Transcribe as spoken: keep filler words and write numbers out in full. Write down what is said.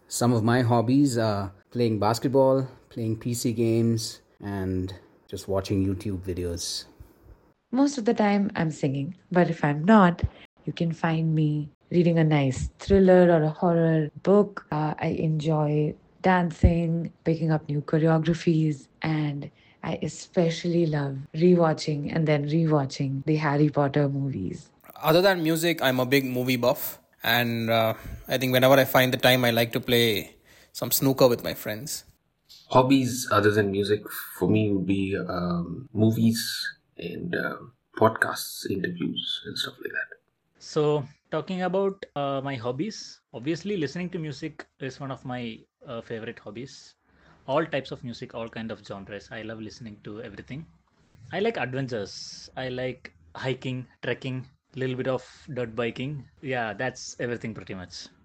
Some of my hobbies are playing basketball, playing P C games, and just watching YouTube videos. Most of the time, I'm singing, but if I'm not, you can find me reading a nice thriller or a horror book. Uh, I enjoy dancing, picking up new choreographies, and I especially love rewatching and then rewatching the Harry Potter movies. Other than music, I'm a big movie buff, and uh, I think whenever I find the time, I like to play some snooker with my friends. Hobbies other than music for me would be um, movies and um podcasts, interviews, and stuff like that. So, talking about uh, my hobbies, obviously listening to music is one of my uh, favorite hobbies. All types of music, all kind of genres. I love listening to everything. I like adventures. I like hiking, trekking, little bit of dirt biking. Yeah, that's everything pretty much.